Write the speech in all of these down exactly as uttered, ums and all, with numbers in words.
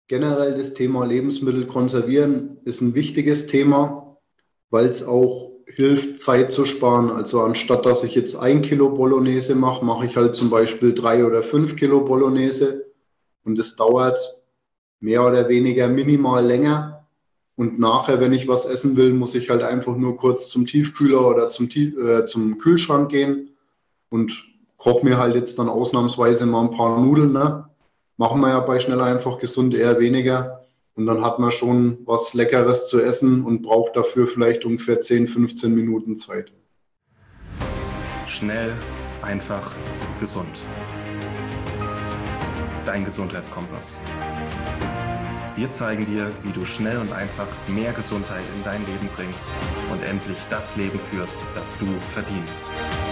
generell das Thema Lebensmittel konservieren ist ein wichtiges Thema, weil es auch hilft, Zeit zu sparen. Also anstatt dass ich jetzt ein Kilo Bolognese mache, mache ich halt zum Beispiel drei oder fünf Kilo Bolognese und es dauert mehr oder weniger minimal länger. Und nachher, wenn ich was essen will, muss ich halt einfach nur kurz zum Tiefkühler oder zum, Tief äh, zum Kühlschrank gehen und koche mir halt jetzt dann ausnahmsweise mal ein paar Nudeln. Ne? Machen wir ja bei schnell einfach gesund eher weniger. Und dann hat man schon was Leckeres zu essen und braucht dafür vielleicht ungefähr zehn, fünfzehn Minuten Zeit. Schnell, einfach, gesund. Dein Gesundheitskompass. Wir zeigen dir, wie du schnell und einfach mehr Gesundheit in dein Leben bringst und endlich das Leben führst, das du verdienst.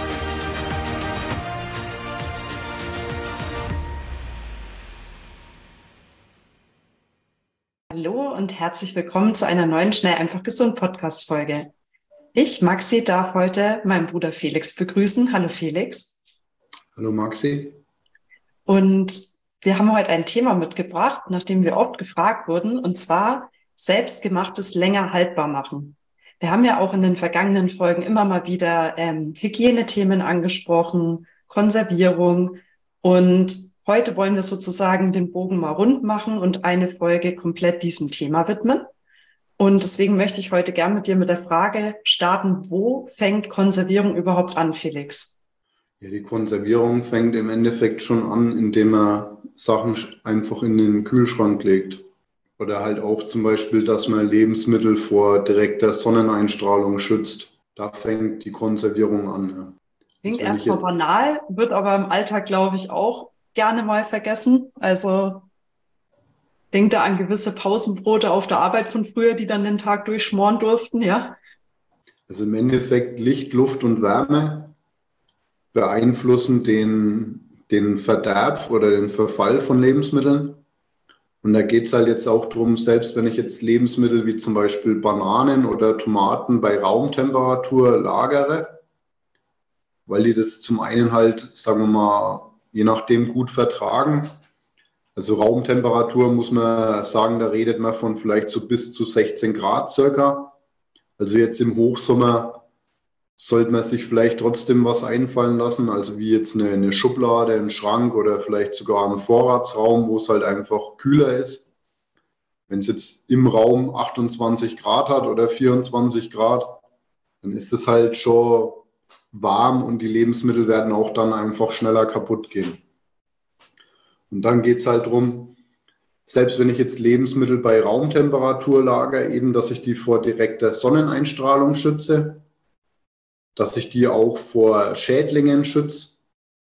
Hallo und herzlich willkommen zu einer neuen Schnell einfach gesund Podcast-Folge. Ich, Maxi, darf heute meinen Bruder Felix begrüßen. Hallo Felix. Hallo Maxi. Und wir haben heute ein Thema mitgebracht, nachdem wir oft gefragt wurden, und zwar selbstgemachtes länger haltbar machen. Wir haben ja auch in den vergangenen Folgen immer mal wieder ähm, Hygienethemen angesprochen, Konservierung, und heute wollen wir sozusagen den Bogen mal rund machen und eine Folge komplett diesem Thema widmen. Und deswegen möchte ich heute gern mit dir mit der Frage starten, wo fängt Konservierung überhaupt an, Felix? Ja, die Konservierung fängt im Endeffekt schon an, indem man Sachen einfach in den Kühlschrank legt. Oder halt auch zum Beispiel, dass man Lebensmittel vor direkter Sonneneinstrahlung schützt. Da fängt die Konservierung an. Ja. Klingt erstmal banal, wird aber im Alltag, glaube ich, auch gerne mal vergessen. Also denk da an gewisse Pausenbrote auf der Arbeit von früher, die dann den Tag durchschmoren durften, ja? Also im Endeffekt Licht, Luft und Wärme beeinflussen den, den Verderb oder den Verfall von Lebensmitteln. Und da geht es halt jetzt auch darum, selbst wenn ich jetzt Lebensmittel wie zum Beispiel Bananen oder Tomaten bei Raumtemperatur lagere, weil die das zum einen halt, sagen wir mal, je nachdem gut vertragen. Also Raumtemperatur muss man sagen, da redet man von vielleicht so bis zu sechzehn Grad circa. Also jetzt im Hochsommer sollte man sich vielleicht trotzdem was einfallen lassen, also wie jetzt eine, eine Schublade, ein Schrank oder vielleicht sogar ein Vorratsraum, wo es halt einfach kühler ist. Wenn es jetzt im Raum achtundzwanzig Grad hat oder vierundzwanzig Grad, dann ist es halt schon warm und die Lebensmittel werden auch dann einfach schneller kaputt gehen. Und dann geht es halt darum, selbst wenn ich jetzt Lebensmittel bei Raumtemperatur lagere, eben, dass ich die vor direkter Sonneneinstrahlung schütze, dass ich die auch vor Schädlingen schütze.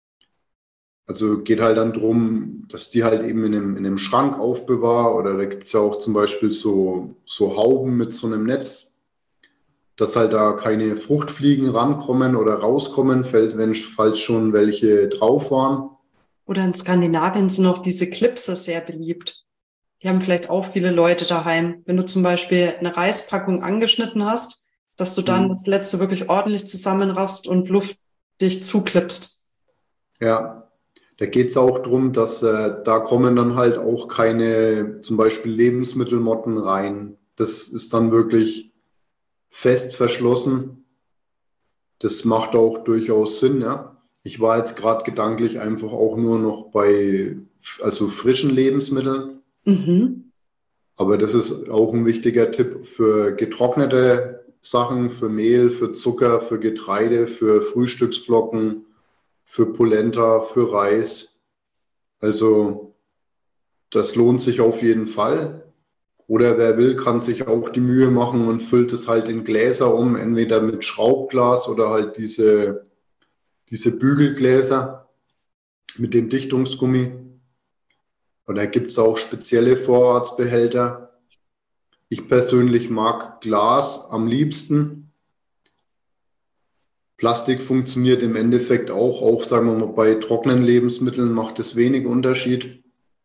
Also geht halt dann darum, dass die halt eben in einem, in einem Schrank aufbewahre, oder da gibt es ja auch zum Beispiel so, so Hauben mit so einem Netz, dass halt da keine Fruchtfliegen rankommen oder rauskommen, wenn, falls schon welche drauf waren. Oder in Skandinavien sind auch diese Klipse sehr beliebt. Die haben vielleicht auch viele Leute daheim. Wenn du zum Beispiel eine Reispackung angeschnitten hast, dass du dann mhm. das letzte wirklich ordentlich zusammenraffst und luftdicht zuklippst. Ja, da geht es auch darum, dass äh, da kommen dann halt auch keine zum Beispiel Lebensmittelmotten rein. Das ist dann wirklich fest verschlossen. Das macht auch durchaus Sinn, ja. Ich war jetzt gerade gedanklich einfach auch nur noch bei also frischen Lebensmitteln. Mhm. Aber das ist auch ein wichtiger Tipp für getrocknete Sachen, für Mehl, für Zucker, für Getreide, für Frühstücksflocken, für Polenta, für Reis. Also das lohnt sich auf jeden Fall. Oder wer will, kann sich auch die Mühe machen und füllt es halt in Gläser um, entweder mit Schraubglas oder halt diese, diese Bügelgläser mit dem Dichtungsgummi. Und da gibt es auch spezielle Vorratsbehälter. Ich persönlich mag Glas am liebsten. Plastik funktioniert im Endeffekt auch, auch sagen wir mal bei trockenen Lebensmitteln macht es wenig Unterschied.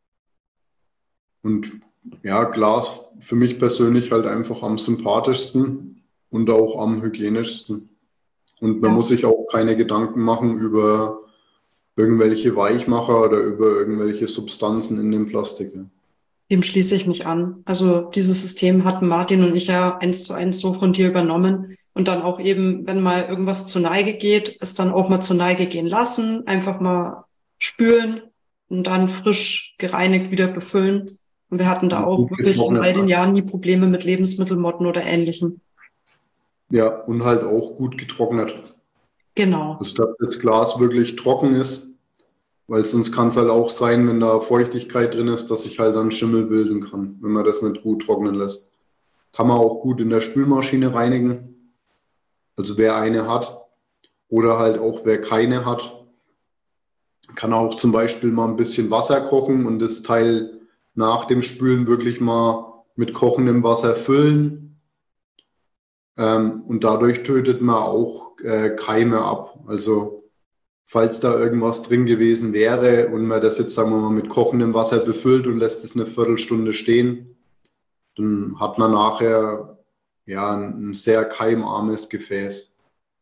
Und ja, Glas für mich persönlich halt einfach am sympathischsten und auch am hygienischsten. Und man ja. muss sich auch keine Gedanken machen über irgendwelche Weichmacher oder über irgendwelche Substanzen in dem Plastik. Dem schließe ich mich an. Also dieses System hatten Martin und ich ja eins zu eins so von dir übernommen und dann auch eben, wenn mal irgendwas zur Neige geht, es dann auch mal zur Neige gehen lassen, einfach mal spülen und dann frisch gereinigt wieder befüllen. Und wir hatten da Und auch gut wirklich in all getrocknet. den Jahren nie Probleme mit Lebensmittelmotten oder Ähnlichem. Ja, und halt auch gut getrocknet. Genau. Also dass das Glas wirklich trocken ist, weil sonst kann es halt auch sein, wenn da Feuchtigkeit drin ist, dass sich halt dann Schimmel bilden kann, wenn man das nicht gut trocknen lässt. Kann man auch gut in der Spülmaschine reinigen, also wer eine hat oder halt auch wer keine hat, kann auch zum Beispiel mal ein bisschen Wasser kochen und das Teil nach dem Spülen wirklich mal mit kochendem Wasser füllen. Ähm, und dadurch tötet man auch äh, Keime ab. Also falls da irgendwas drin gewesen wäre und man das jetzt, sagen wir mal, mit kochendem Wasser befüllt und lässt es eine Viertelstunde stehen, dann hat man nachher ja ein sehr keimarmes Gefäß.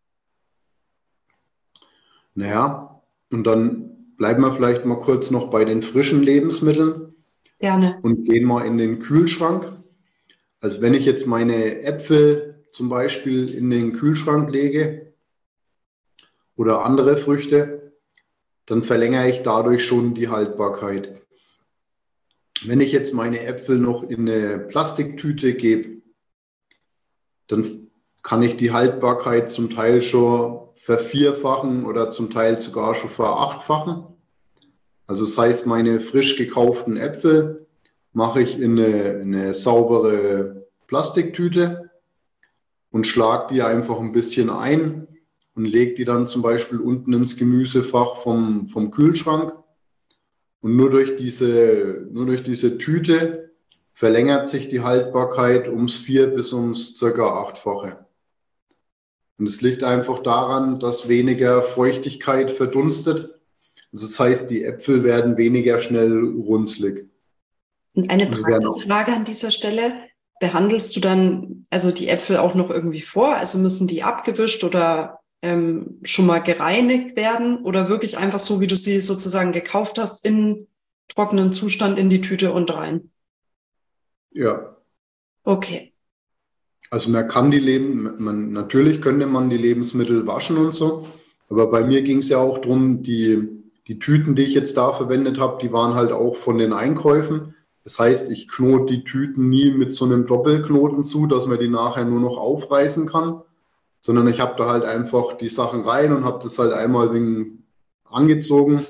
Naja, und dann bleiben wir vielleicht mal kurz noch bei den frischen Lebensmitteln Gerne. und gehen mal in den Kühlschrank. Also wenn ich jetzt meine Äpfel zum Beispiel in den Kühlschrank lege oder andere Früchte, dann verlängere ich dadurch schon die Haltbarkeit. Wenn ich jetzt meine Äpfel noch in eine Plastiktüte gebe, dann kann ich die Haltbarkeit zum Teil schon vervierfachen oder zum Teil sogar schon verachtfachen. Also das heißt, meine frisch gekauften Äpfel mache ich in eine, in eine saubere Plastiktüte und schlage die einfach ein bisschen ein und lege die dann zum Beispiel unten ins Gemüsefach vom, vom Kühlschrank. Und nur durch diese, nur durch diese Tüte verlängert sich die Haltbarkeit ums vier bis ums circa achtfache. Und es liegt einfach daran, dass weniger Feuchtigkeit verdunstet. Also das heißt, die Äpfel werden weniger schnell runzlig. Und eine Also werden auch, Praxisfrage an dieser Stelle. Behandelst du dann also die Äpfel auch noch irgendwie vor? Also müssen die abgewischt oder ähm, schon mal gereinigt werden oder wirklich einfach so, wie du sie sozusagen gekauft hast, in trockenen Zustand in die Tüte und rein? ja, Okay. also man kann die Leben, man, natürlich könnte man die Lebensmittel waschen und so, aber bei mir ging es ja auch darum, die, die Tüten, die ich jetzt da verwendet habe, die waren halt auch von den Einkäufen. Das heißt, ich knote die Tüten nie mit so einem Doppelknoten zu, dass man die nachher nur noch aufreißen kann, sondern ich habe da halt einfach die Sachen rein und habe das halt einmal wegen angezogen.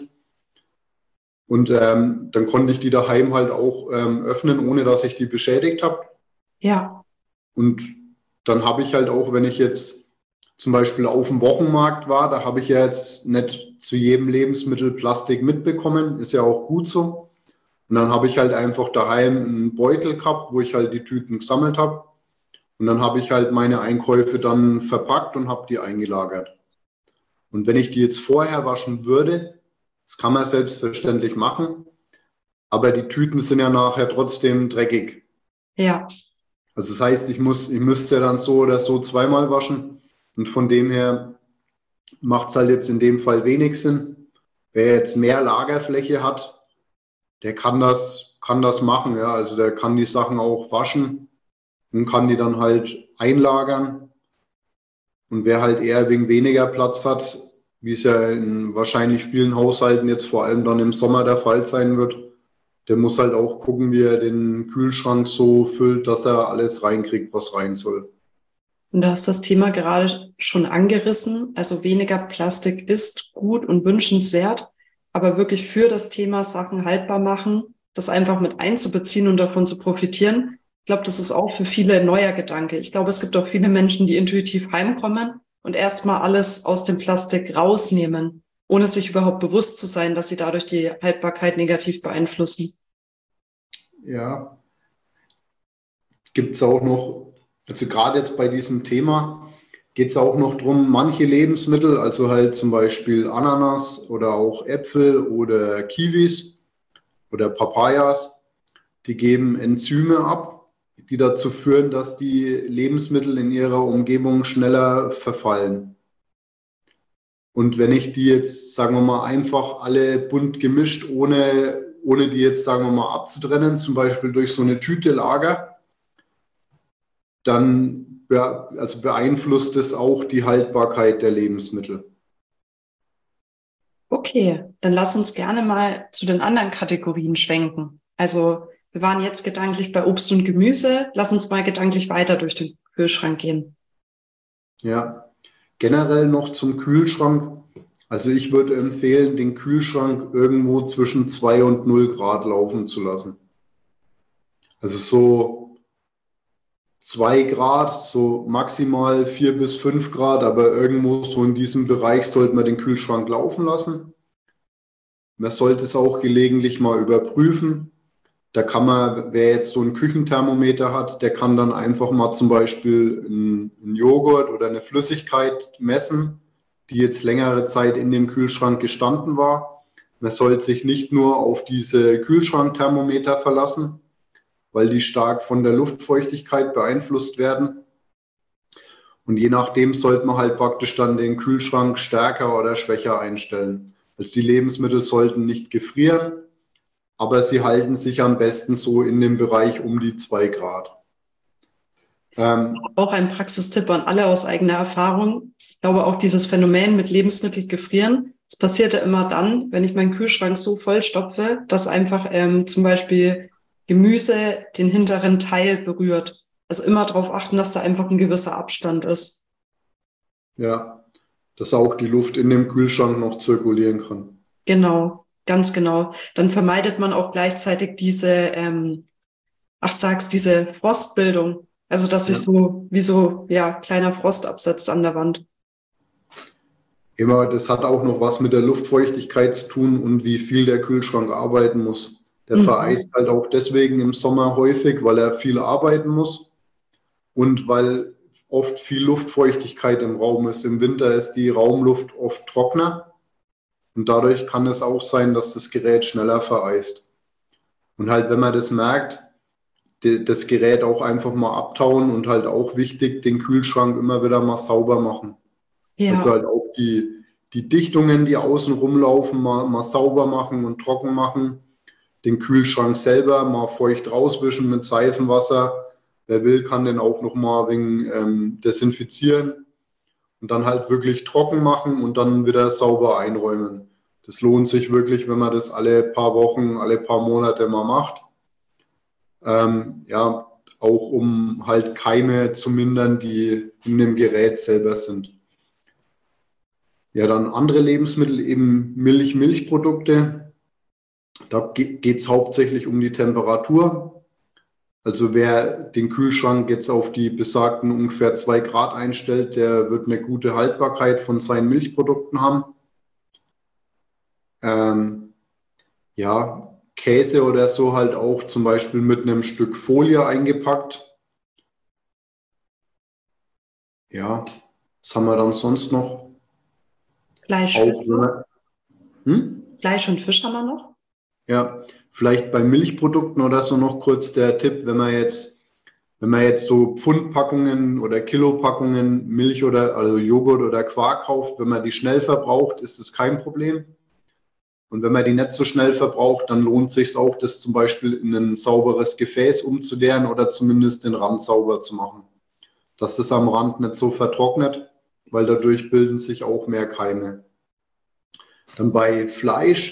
Und ähm, dann konnte ich die daheim halt auch ähm, öffnen, ohne dass ich die beschädigt habe. Ja. Und dann habe ich halt auch, wenn ich jetzt zum Beispiel auf dem Wochenmarkt war, da habe ich ja jetzt nicht zu jedem Lebensmittel Plastik mitbekommen, ist ja auch gut so. Und dann habe ich halt einfach daheim einen Beutel gehabt, wo ich halt die Tüten gesammelt habe. Und dann habe ich halt meine Einkäufe dann verpackt und habe die eingelagert. Und wenn ich die jetzt vorher waschen würde, das kann man selbstverständlich machen, aber die Tüten sind ja nachher trotzdem dreckig. Ja. Also das heißt, ich muss, ich müsste ja dann so oder so zweimal waschen. Und von dem her macht es halt jetzt in dem Fall wenig Sinn. Wer jetzt mehr Lagerfläche hat, der kann das, kann das machen. Ja? Also der kann die Sachen auch waschen und kann die dann halt einlagern. Und wer halt eher wegen weniger Platz hat, wie es ja in wahrscheinlich vielen Haushalten jetzt vor allem dann im Sommer der Fall sein wird, der muss halt auch gucken, wie er den Kühlschrank so füllt, dass er alles reinkriegt, was rein soll. Und du hast das Thema gerade schon angerissen. Also weniger Plastik ist gut und wünschenswert, aber wirklich für das Thema Sachen haltbar machen, das einfach mit einzubeziehen und davon zu profitieren. Ich glaube, das ist auch für viele ein neuer Gedanke. Ich glaube, es gibt auch viele Menschen, die intuitiv heimkommen und erstmal alles aus dem Plastik rausnehmen, ohne sich überhaupt bewusst zu sein, dass sie dadurch die Haltbarkeit negativ beeinflussen. Ja, gibt es auch noch, also gerade jetzt bei diesem Thema geht es auch noch darum, manche Lebensmittel, also halt zum Beispiel Ananas oder auch Äpfel oder Kiwis oder Papayas, die geben Enzyme ab, die dazu führen, dass die Lebensmittel in ihrer Umgebung schneller verfallen. Und wenn ich die jetzt, sagen wir mal, einfach alle bunt gemischt, ohne ohne die jetzt, sagen wir mal, abzutrennen, zum Beispiel durch so eine Tüte Lager, dann be- also beeinflusst es auch die Haltbarkeit der Lebensmittel. Okay, dann lass uns gerne mal zu den anderen Kategorien schwenken. Also wir waren jetzt gedanklich bei Obst und Gemüse. Lass uns mal gedanklich weiter durch den Kühlschrank gehen. Ja, generell noch zum Kühlschrank. Also ich würde empfehlen, den Kühlschrank irgendwo zwischen zwei und null Grad laufen zu lassen. Also so zwei Grad, so maximal vier bis fünf Grad, aber irgendwo so in diesem Bereich sollte man den Kühlschrank laufen lassen. Man sollte es auch gelegentlich mal überprüfen. Da kann man, wer jetzt so ein Küchenthermometer hat, der kann dann einfach mal zum Beispiel einen, einen Joghurt oder eine Flüssigkeit messen, die jetzt längere Zeit in dem Kühlschrank gestanden war. Man sollte sich nicht nur auf diese Kühlschrankthermometer verlassen, weil die stark von der Luftfeuchtigkeit beeinflusst werden. Und je nachdem sollte man halt praktisch dann den Kühlschrank stärker oder schwächer einstellen. Also die Lebensmittel sollten nicht gefrieren, aber sie halten sich am besten so in dem Bereich um die zwei Grad. Ähm, Auch ein Praxistipp an alle aus eigener Erfahrung. Ich glaube auch dieses Phänomen mit Lebensmitteln gefrieren, es passiert ja immer dann, wenn ich meinen Kühlschrank so vollstopfe, dass einfach ähm, zum Beispiel Gemüse den hinteren Teil berührt. Also immer darauf achten, dass da einfach ein gewisser Abstand ist. ja, dass auch die Luft in dem Kühlschrank noch zirkulieren kann. Genau, ganz genau. Dann vermeidet man auch gleichzeitig diese, ähm, ach sag's, diese Frostbildung. Also dass sich Ja. so wie so ja kleiner Frost absetzt an der Wand. Immer, das hat auch noch was mit der Luftfeuchtigkeit zu tun und wie viel der Kühlschrank arbeiten muss. Der Mhm. vereist halt auch deswegen im Sommer häufig, weil er viel arbeiten muss und weil oft viel Luftfeuchtigkeit im Raum ist. Im Winter ist die Raumluft oft trockener und dadurch kann es auch sein, dass das Gerät schneller vereist. Und halt, wenn man das merkt, die, das Gerät auch einfach mal abtauen und halt auch wichtig, den Kühlschrank immer wieder mal sauber machen. Ja. Also halt auch die, die Dichtungen, die außen rumlaufen, mal, mal sauber machen und trocken machen. Den Kühlschrank selber mal feucht rauswischen mit Seifenwasser. Wer will, kann den auch noch mal wegen ähm, desinfizieren und dann halt wirklich trocken machen und dann wieder sauber einräumen. Das lohnt sich wirklich, wenn man das alle paar Wochen, alle paar Monate mal macht. Ähm, ja, auch um halt Keime zu mindern, die in dem Gerät selber sind. Ja, dann andere Lebensmittel, eben Milch, Milchprodukte. Da geht es hauptsächlich um die Temperatur. Also wer den Kühlschrank jetzt auf die besagten ungefähr zwei Grad einstellt, der wird eine gute Haltbarkeit von seinen Milchprodukten haben. Ähm, ja, Käse oder so halt auch zum Beispiel mit einem Stück Folie eingepackt. Ja, was haben wir dann sonst noch? Fleisch, Auch, Fisch, hm? Fleisch und Fisch haben wir noch. Ja, vielleicht bei Milchprodukten oder so noch kurz der Tipp, wenn man jetzt, wenn man jetzt so Pfundpackungen oder Kilopackungen Milch oder also Joghurt oder Quark kauft, wenn man die schnell verbraucht, ist das kein Problem. Und wenn man die nicht so schnell verbraucht, dann lohnt es sich auch, das zum Beispiel in ein sauberes Gefäß umzuleeren oder zumindest den Rand sauber zu machen. Dass das am Rand nicht so vertrocknet, weil dadurch bilden sich auch mehr Keime. Dann bei Fleisch,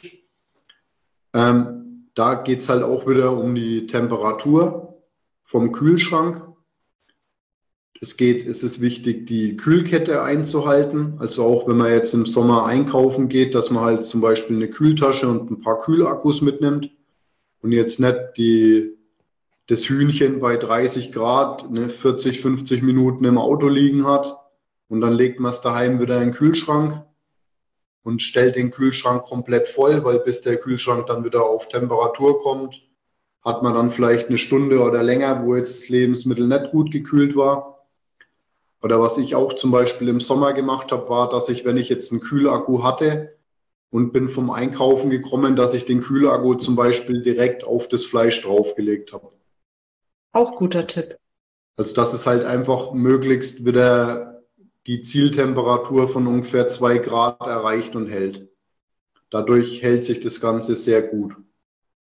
ähm, da geht es halt auch wieder um die Temperatur vom Kühlschrank. Es geht, es ist wichtig, die Kühlkette einzuhalten. Also auch wenn man jetzt im Sommer einkaufen geht, dass man halt zum Beispiel eine Kühltasche und ein paar Kühlakkus mitnimmt und jetzt nicht die, das Hühnchen bei dreißig Grad, ne, vierzig, fünfzig Minuten im Auto liegen hat und dann legt man es daheim wieder in den Kühlschrank und stellt den Kühlschrank komplett voll, weil bis der Kühlschrank dann wieder auf Temperatur kommt, hat man dann vielleicht eine Stunde oder länger, wo jetzt das Lebensmittel nicht gut gekühlt war. Oder was ich auch zum Beispiel im Sommer gemacht habe, war, dass ich, wenn ich jetzt einen Kühlakku hatte und bin vom Einkaufen gekommen, dass ich den Kühlakku zum Beispiel direkt auf das Fleisch draufgelegt habe. Auch guter Tipp. Also dass es halt einfach möglichst wieder die Zieltemperatur von ungefähr zwei Grad erreicht und hält. Dadurch hält sich das Ganze sehr gut.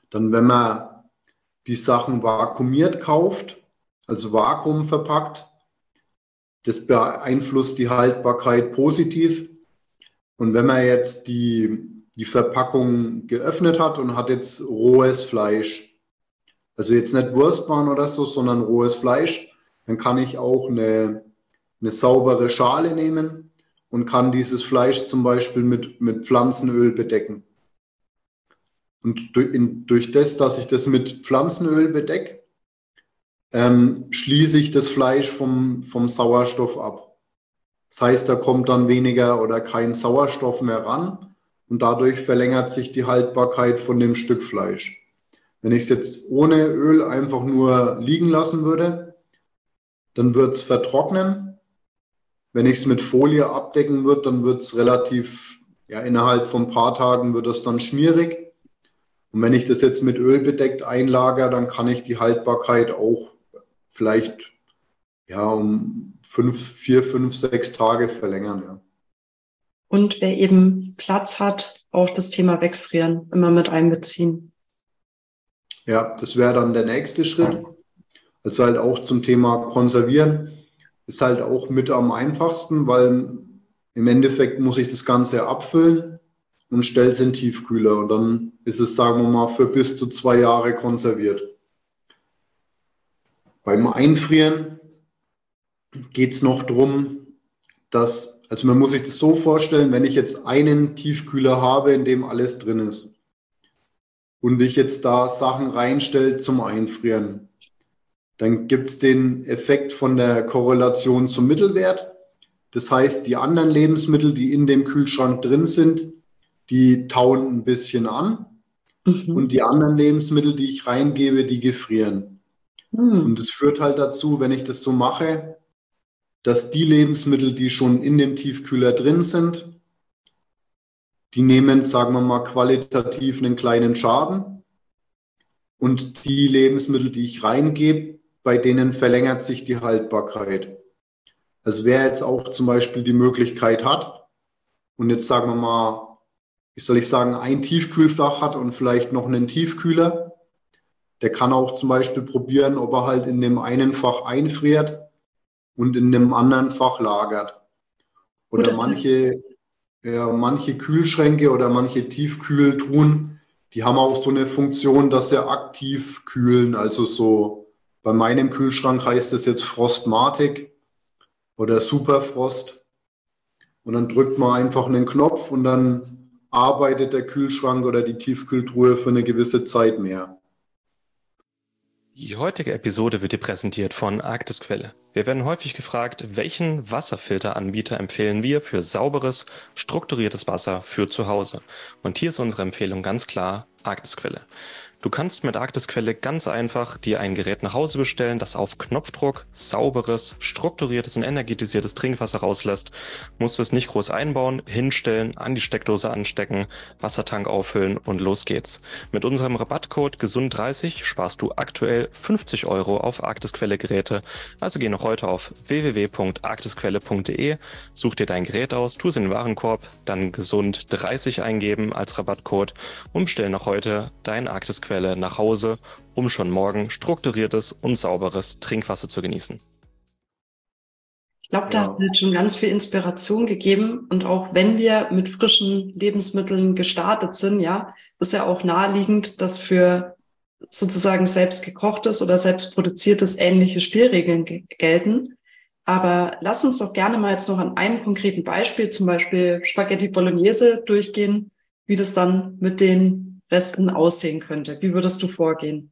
Dann, wenn man die Sachen vakuumiert kauft, also Vakuum verpackt, das beeinflusst die Haltbarkeit positiv. Und wenn man jetzt die, die Verpackung geöffnet hat und hat jetzt rohes Fleisch, also jetzt nicht Wurstwaren oder so, sondern rohes Fleisch, dann kann ich auch eine, eine saubere Schale nehmen und kann dieses Fleisch zum Beispiel mit, mit Pflanzenöl bedecken. Und durch, in, durch das, dass ich das mit Pflanzenöl bedecke, ähm, schließe ich das Fleisch vom, vom Sauerstoff ab. Das heißt, da kommt dann weniger oder kein Sauerstoff mehr ran und dadurch verlängert sich die Haltbarkeit von dem Stück Fleisch. Wenn ich es jetzt ohne Öl einfach nur liegen lassen würde, dann wird es vertrocknen. Wenn ich es mit Folie abdecken würde, dann wird es relativ, ja, innerhalb von ein paar Tagen wird es dann schmierig. Und wenn ich das jetzt mit Öl bedeckt einlagere, dann kann ich die Haltbarkeit auch vielleicht ja, um fünf, vier, fünf, sechs Tage verlängern. Ja. Und wer eben Platz hat, auch das Thema Wegfrieren immer mit einbeziehen. Ja, das wäre dann der nächste Schritt. Also halt auch zum Thema Konservieren ist halt auch mit am einfachsten, weil im Endeffekt muss ich das Ganze abfüllen und stelle es in den Tiefkühler. Und dann ist es, sagen wir mal, für bis zu zwei Jahre konserviert. Beim Einfrieren geht es noch darum, dass, also man muss sich das so vorstellen, wenn ich jetzt einen Tiefkühler habe, in dem alles drin ist und ich jetzt da Sachen reinstelle zum Einfrieren, dann gibt es den Effekt von der Korrelation zum Mittelwert. Das heißt, die anderen Lebensmittel, die in dem Kühlschrank drin sind, die tauen ein bisschen an mhm. und die anderen Lebensmittel, die ich reingebe, die gefrieren. Mhm. Und das führt halt dazu, wenn ich das so mache, dass die Lebensmittel, die schon in dem Tiefkühler drin sind, die nehmen, sagen wir mal, qualitativ einen kleinen Schaden. Und die Lebensmittel, die ich reingebe, bei denen verlängert sich die Haltbarkeit. Also wer jetzt auch zum Beispiel die Möglichkeit hat und jetzt sagen wir mal, wie soll ich sagen, ein Tiefkühlfach hat und vielleicht noch einen Tiefkühler, der kann auch zum Beispiel probieren, ob er halt in dem einen Fach einfriert und in dem anderen Fach lagert. Oder manche, ja, manche Kühlschränke oder manche Tiefkühltruhen, die haben auch so eine Funktion, dass sie aktiv kühlen. Also so, bei meinem Kühlschrank heißt das jetzt Frostmatic oder Superfrost. Und dann drückt man einfach einen Knopf und dann arbeitet der Kühlschrank oder die Tiefkühltruhe für eine gewisse Zeit mehr. Die heutige Episode wird dir präsentiert von Arktisquelle. Wir werden häufig gefragt, welchen Wasserfilteranbieter empfehlen wir für sauberes, strukturiertes Wasser für zu Hause. Und hier ist unsere Empfehlung ganz klar Arktisquelle. Du kannst mit Arktisquelle ganz einfach dir ein Gerät nach Hause bestellen, das auf Knopfdruck sauberes, strukturiertes und energetisiertes Trinkwasser rauslässt. Musst es nicht groß einbauen, hinstellen, an die Steckdose anstecken, Wassertank auffüllen und los geht's. Mit unserem Rabattcode gesund dreißig sparst du aktuell fünfzig Euro auf Arktisquelle-Geräte. Also geh noch heute auf w w w punkt arktisquelle punkt d e, such dir dein Gerät aus, tu es in den Warenkorb, dann gesund dreißig eingeben als Rabattcode und bestell noch heute dein Arktisquelle nach Hause, um schon morgen strukturiertes und sauberes Trinkwasser zu genießen. Ich glaube, da hast du jetzt schon ganz viel Inspiration gegeben. Und auch wenn wir mit frischen Lebensmitteln gestartet sind, ja, ist ja auch naheliegend, dass für sozusagen selbst gekochtes oder selbst produziertes ähnliche Spielregeln ge- gelten. Aber lass uns doch gerne mal jetzt noch an einem konkreten Beispiel, zum Beispiel Spaghetti Bolognese, durchgehen, wie das dann mit den Resten aussehen könnte. Wie würdest du vorgehen?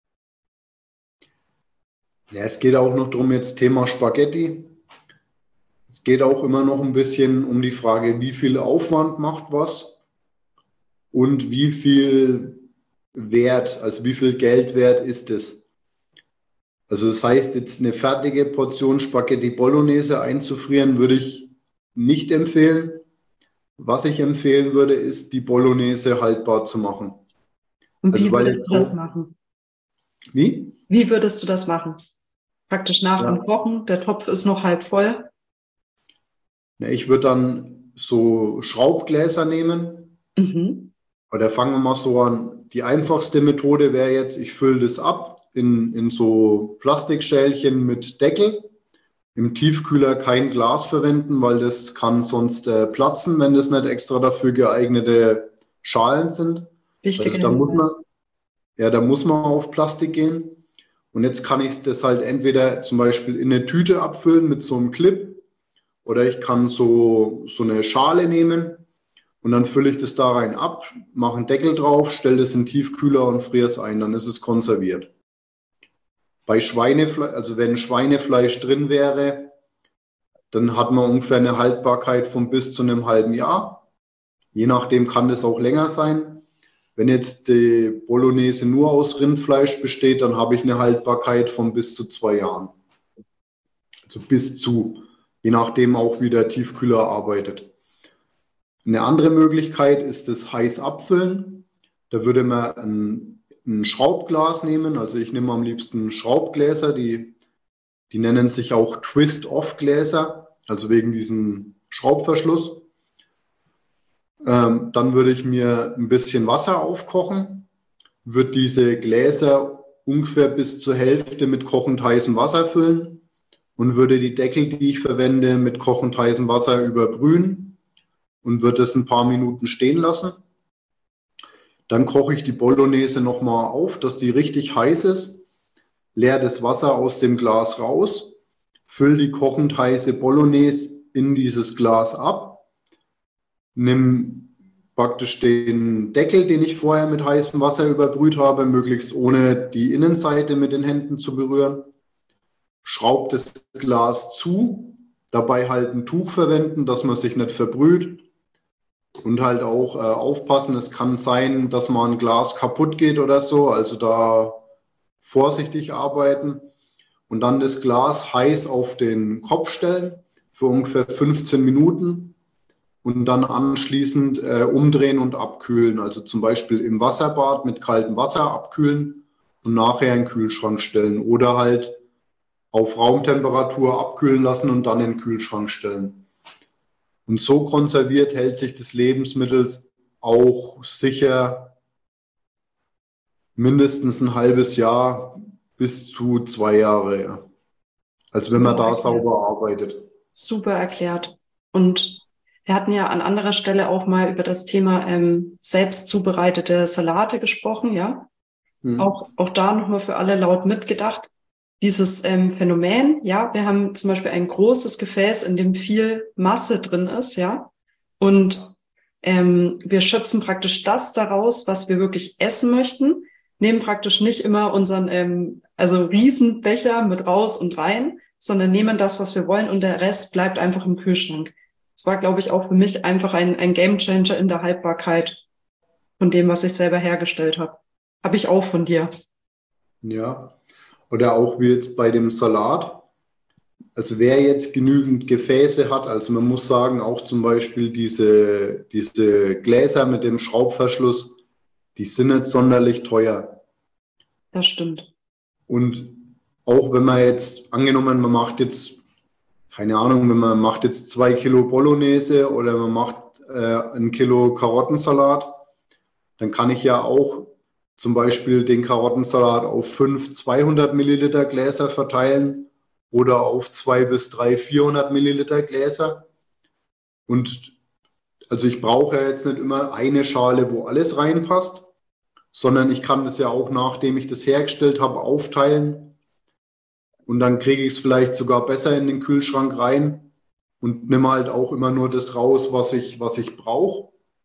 Ja, es geht auch noch darum, jetzt Thema Spaghetti. Es geht auch immer noch ein bisschen um die Frage, wie viel Aufwand macht was und wie viel Wert, also wie viel Geld wert ist es. Also das heißt, jetzt eine fertige Portion Spaghetti Bolognese einzufrieren, würde ich nicht empfehlen. Was ich empfehlen würde, ist, die Bolognese haltbar zu machen. Und wie also, würdest du das machen? Wie? Wie würdest du das machen? Praktisch nach ja. dem Kochen, der Topf ist noch halb voll. Ja, ich würde dann so Schraubgläser nehmen. Mhm. Oder fangen wir mal so an, die einfachste Methode wäre jetzt, ich fülle das ab in, in so Plastikschälchen mit Deckel. Im Tiefkühler kein Glas verwenden, weil das kann sonst äh, platzen, wenn das nicht extra dafür geeignete Schalen sind. Wichtiger Also da muss man, Hinweis. ja, da muss man auf Plastik gehen. Und jetzt kann ich das halt entweder zum Beispiel in eine Tüte abfüllen mit so einem Clip oder ich kann so, so eine Schale nehmen und dann fülle ich das da rein ab, mache einen Deckel drauf, stelle das in den Tiefkühler und friere es ein, dann ist es konserviert. Bei Schweinefleisch, also wenn Schweinefleisch drin wäre, dann hat man ungefähr eine Haltbarkeit von bis zu einem halben Jahr. Je nachdem kann das auch länger sein. Wenn jetzt die Bolognese nur aus Rindfleisch besteht, dann habe ich eine Haltbarkeit von bis zu zwei Jahren. Also bis zu, je nachdem auch wie der Tiefkühler arbeitet. Eine andere Möglichkeit ist das heiß abfüllen. Da würde man ein, ein Schraubglas nehmen. Also ich nehme am liebsten Schraubgläser, die, die nennen sich auch Twist-Off-Gläser, also wegen diesem Schraubverschluss. Ähm, dann würde ich mir ein bisschen Wasser aufkochen, würde diese Gläser ungefähr bis zur Hälfte mit kochend heißem Wasser füllen und würde die Deckel, die ich verwende, mit kochend heißem Wasser überbrühen und würde es ein paar Minuten stehen lassen. Dann koche ich die Bolognese nochmal auf, dass die richtig heiß ist, leere das Wasser aus dem Glas raus, fülle die kochend heiße Bolognese in dieses Glas ab, nimm praktisch den Deckel, den ich vorher mit heißem Wasser überbrüht habe, möglichst ohne die Innenseite mit den Händen zu berühren. Schraub das Glas zu, dabei halt ein Tuch verwenden, dass man sich nicht verbrüht. Und halt auch äh, aufpassen, es kann sein, dass mal ein Glas kaputt geht oder so, also da vorsichtig arbeiten. Und dann das Glas heiß auf den Kopf stellen für ungefähr fünfzehn Minuten. Und dann anschließend äh, umdrehen und abkühlen. Also zum Beispiel im Wasserbad mit kaltem Wasser abkühlen und nachher in den Kühlschrank stellen. Oder halt auf Raumtemperatur abkühlen lassen und dann in den Kühlschrank stellen. Und so konserviert hält sich das Lebensmittel auch sicher mindestens ein halbes Jahr bis zu zwei Jahre. Ja. Also wenn man da sauber arbeitet. Super erklärt. Und wir hatten ja an anderer Stelle auch mal über das Thema ähm, selbst zubereitete Salate gesprochen, ja. Hm. Auch, auch da nochmal für alle laut mitgedacht. Dieses ähm, Phänomen, ja, wir haben zum Beispiel ein großes Gefäß, in dem viel Masse drin ist, ja. Und ähm, wir schöpfen praktisch das daraus, was wir wirklich essen möchten, nehmen praktisch nicht immer unseren, ähm, also Riesenbecher mit raus und rein, sondern nehmen das, was wir wollen und der Rest bleibt einfach im Kühlschrank. Das war, glaube ich, auch für mich einfach ein, ein Gamechanger in der Haltbarkeit von dem, was ich selber hergestellt habe. Habe ich auch von dir. Ja, oder auch wie jetzt bei dem Salat. Also wer jetzt genügend Gefäße hat, also man muss sagen, auch zum Beispiel diese, diese Gläser mit dem Schraubverschluss, die sind nicht sonderlich teuer. Das stimmt. Und auch wenn man jetzt, angenommen, man macht jetzt, keine Ahnung, wenn man macht jetzt zwei Kilo Bolognese oder man macht äh, ein Kilo Karottensalat, dann kann ich ja auch zum Beispiel den Karottensalat auf fünf zweihundert Milliliter Gläser verteilen oder auf zwei bis drei vierhundert Milliliter Gläser. Und also ich brauche ja jetzt nicht immer eine Schale, wo alles reinpasst, sondern ich kann das ja auch, nachdem ich das hergestellt habe, aufteilen. Und dann kriege ich es vielleicht sogar besser in den Kühlschrank rein und nehme halt auch immer nur das raus, was ich, was ich brauche.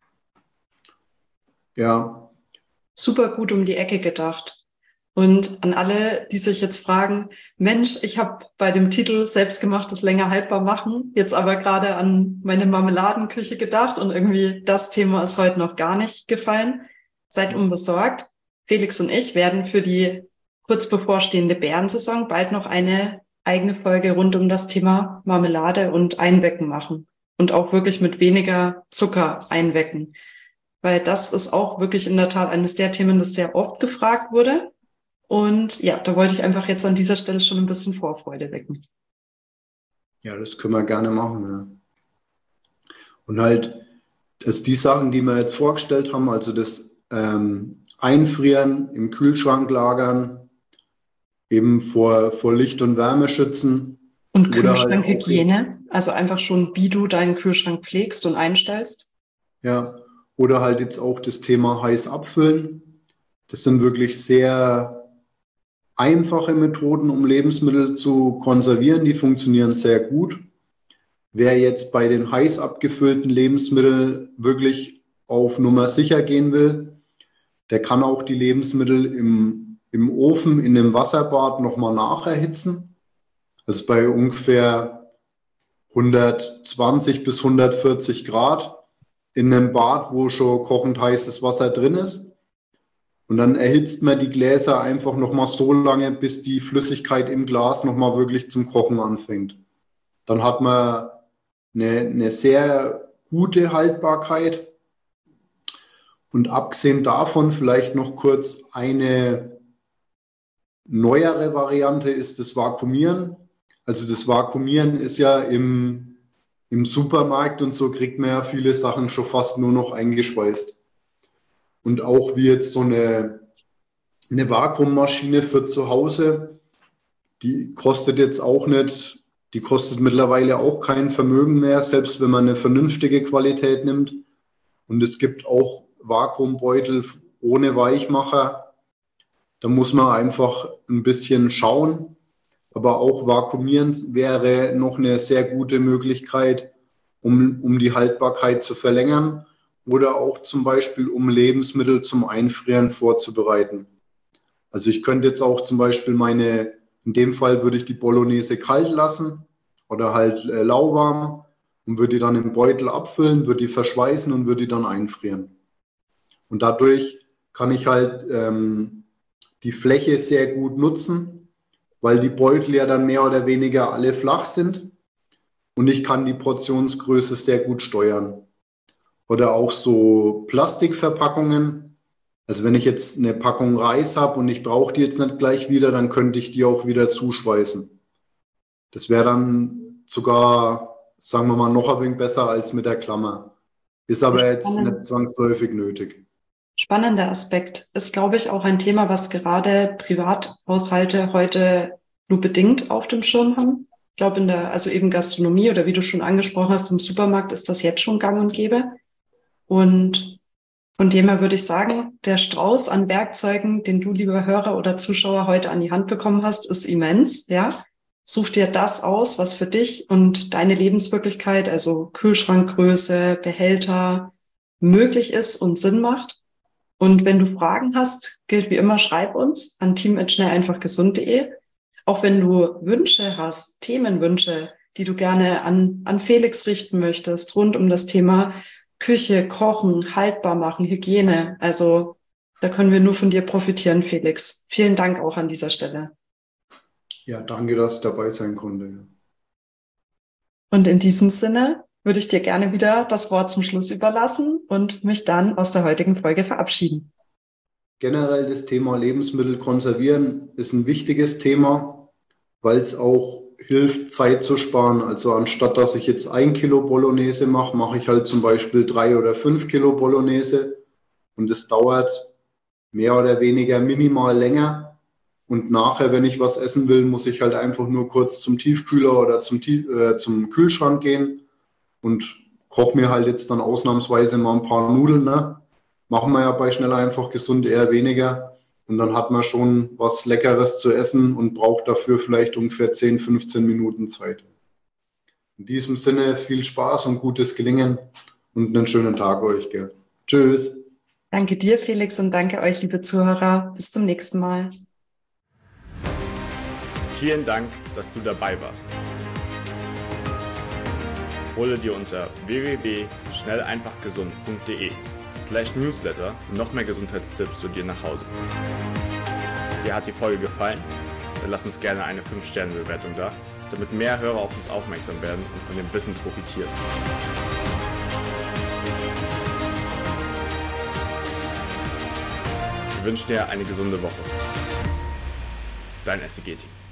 Ja. Super gut um die Ecke gedacht. Und an alle, die sich jetzt fragen, Mensch, ich habe bei dem Titel Selbstgemachtes länger haltbar machen jetzt aber gerade an meine Marmeladenküche gedacht und irgendwie das Thema ist heute noch gar nicht gefallen. Seid unbesorgt. Felix und ich werden für die kurz bevorstehende Beerensaison bald noch eine eigene Folge rund um das Thema Marmelade und Einwecken machen und auch wirklich mit weniger Zucker einwecken. Weil das ist auch wirklich in der Tat eines der Themen, das sehr oft gefragt wurde. Und ja, da wollte ich einfach jetzt an dieser Stelle schon ein bisschen Vorfreude wecken. Ja, das können wir gerne machen. Ja. Und halt, dass die Sachen, die wir jetzt vorgestellt haben, also das ähm, einfrieren, im Kühlschrank lagern, eben vor, vor Licht und Wärme schützen. Und Oder halt Kühlschrankhygiene, also einfach schon, wie du deinen Kühlschrank pflegst und einstellst. Ja, oder halt jetzt auch das Thema heiß abfüllen. Das sind wirklich sehr einfache Methoden, um Lebensmittel zu konservieren. Die funktionieren sehr gut. Wer jetzt bei den heiß abgefüllten Lebensmitteln wirklich auf Nummer sicher gehen will, der kann auch die Lebensmittel im, im Ofen, in dem Wasserbad nochmal nacherhitzen. Also bei ungefähr hundertzwanzig bis hundertvierzig Grad in einem Bad, wo schon kochend heißes Wasser drin ist. Und dann erhitzt man die Gläser einfach nochmal so lange, bis die Flüssigkeit im Glas nochmal wirklich zum Kochen anfängt. Dann hat man eine, eine sehr gute Haltbarkeit. Und abgesehen davon vielleicht noch kurz eine neuere Variante ist das Vakuumieren. Also das Vakuumieren ist ja im, im Supermarkt und so kriegt man ja viele Sachen schon fast nur noch eingeschweißt. Und auch wie jetzt so eine, eine Vakuummaschine für zu Hause, die kostet jetzt auch nicht, die kostet mittlerweile auch kein Vermögen mehr, selbst wenn man eine vernünftige Qualität nimmt. Und es gibt auch Vakuumbeutel ohne Weichmacher. Da muss man einfach ein bisschen schauen. Aber auch Vakuumieren wäre noch eine sehr gute Möglichkeit, um, um die Haltbarkeit zu verlängern oder auch zum Beispiel, um Lebensmittel zum Einfrieren vorzubereiten. Also ich könnte jetzt auch zum Beispiel meine, in dem Fall würde ich die Bolognese kalt lassen oder halt äh, lauwarm und würde die dann im Beutel abfüllen, würde die verschweißen und würde die dann einfrieren. Und dadurch kann ich halt ähm, die Fläche sehr gut nutzen, weil die Beutel ja dann mehr oder weniger alle flach sind und ich kann die Portionsgröße sehr gut steuern. Oder auch so Plastikverpackungen. Also wenn ich jetzt eine Packung Reis habe und ich brauche die jetzt nicht gleich wieder, dann könnte ich die auch wieder zuschweißen. Das wäre dann sogar, sagen wir mal, noch ein wenig besser als mit der Klammer. Ist aber jetzt nicht zwangsläufig nötig. Spannender Aspekt. Ist, glaube ich, auch ein Thema, was gerade Privathaushalte heute nur bedingt auf dem Schirm haben. Ich glaube, in der, also eben Gastronomie oder wie du schon angesprochen hast, im Supermarkt ist das jetzt schon gang und gäbe. Und von dem her würde ich sagen, der Strauß an Werkzeugen, den du, lieber Hörer oder Zuschauer, heute an die Hand bekommen hast, ist immens, ja. Such dir das aus, was für dich und deine Lebenswirklichkeit, also Kühlschrankgröße, Behälter, möglich ist und Sinn macht. Und wenn du Fragen hast, gilt wie immer, schreib uns an team at schnell einfach gesund punkt de. Auch wenn du Wünsche hast, Themenwünsche, die du gerne an, an Felix richten möchtest, rund um das Thema Küche, Kochen, haltbar machen, Hygiene. Also da können wir nur von dir profitieren, Felix. Vielen Dank auch an dieser Stelle. Ja, danke, dass ich dabei sein konnte. Und in diesem Sinne würde ich dir gerne wieder das Wort zum Schluss überlassen und mich dann aus der heutigen Folge verabschieden. Generell das Thema Lebensmittel konservieren ist ein wichtiges Thema, weil es auch hilft, Zeit zu sparen. Also anstatt dass ich jetzt ein Kilo Bolognese mache, mache ich halt zum Beispiel drei oder fünf Kilo Bolognese und es dauert mehr oder weniger minimal länger. Und nachher, wenn ich was essen will, muss ich halt einfach nur kurz zum Tiefkühler oder zum, äh, zum Kühlschrank gehen und koche mir halt jetzt dann ausnahmsweise mal ein paar Nudeln. Ne? Machen wir ja bei Schnell einfach gesund eher weniger. Und dann hat man schon was Leckeres zu essen und braucht dafür vielleicht ungefähr zehn, fünfzehn Minuten Zeit. In diesem Sinne viel Spaß und gutes Gelingen und einen schönen Tag euch. Gell? Tschüss. Danke dir, Felix, und danke euch, liebe Zuhörer. Bis zum nächsten Mal. Vielen Dank, dass du dabei warst. Hole dir unter w w w punkt schnell einfach gesund punkt de slash newsletter noch mehr Gesundheitstipps zu dir nach Hause. Dir hat die Folge gefallen? Dann lass uns gerne eine fünf Sterne Bewertung da, damit mehr Hörer auf uns aufmerksam werden und von dem Wissen profitieren. Wir wünschen dir eine gesunde Woche. Dein S C G-Team.